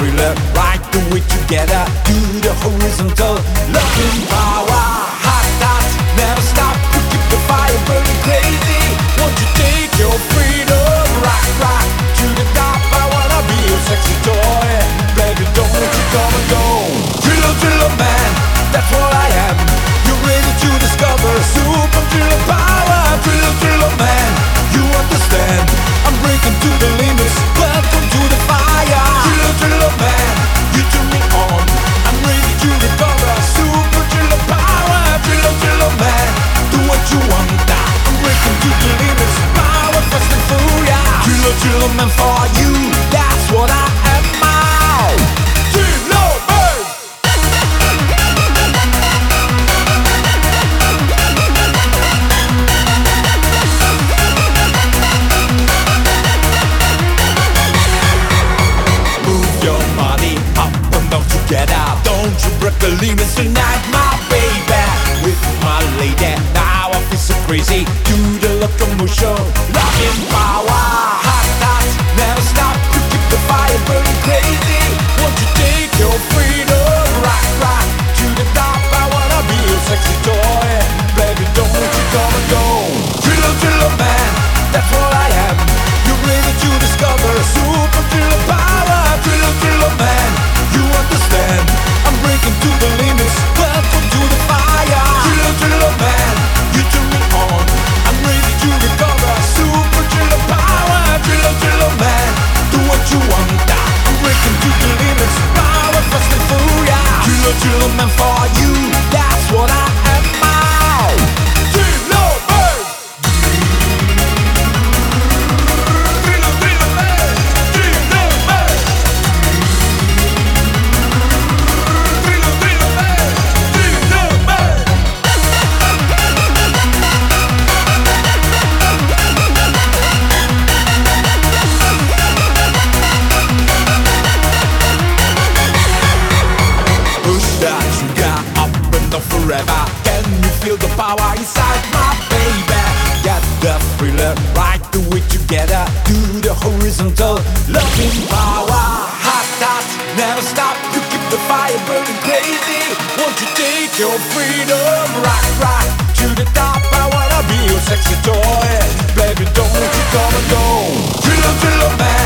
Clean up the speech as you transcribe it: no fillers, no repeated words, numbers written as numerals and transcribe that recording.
thriller, ride the way together, do the horizontal, loving power, hot dots, never stop, you keep the fire burning crazy. Won't you take your freedom, rock, rock, to the top, I wanna be your sexy toy. Baby, don't you come and go. Thriller, thriller man, that's what I am. You're ready to discover super thriller power. Thriller, thriller man, you understand. I'm breaking to the limits, welcome to the fire. Thriller, thriller man, you turn me on. I'm ready to discover super thriller power. Thriller, thriller man, do what you want. I'm breaking to the limits, power fast and furious. Thriller, thriller man for you, that's what I am now. Thriller man. Don't you break the limits tonight, my baby. With my lady, now I feel so crazy. Do the locomotion, loving power, hot dots, never stop. You keep the fire burning crazy. Won't you take your freedom, rock, rock, to the top? I wanna be your sexy toy. Baby, don't you come and go. Thriller, thriller man, that's what I am. You're ready to discover super thriller power. Thriller, thriller man, you understand. I'm breaking to the limits, welcome to the fire. Thriller, thriller man, you turn me on. I'm ready to recover super thriller power. Thriller, thriller man, do what you want. I'm breaking to the limits, power fast and furious. Thriller, thriller man for you, that's what I am now. Thriller man. Thriller, thriller man. Thriller man. Forever, can you feel the power inside my baby? Get the thriller, ride the way together, do the horizontal, loving power, hot dots, never stop, you keep the fire burning crazy. Won't you take your freedom, rock, rock, to the top? I wanna be your sexy toy. Baby, don't you come and go. Thriller, thriller man.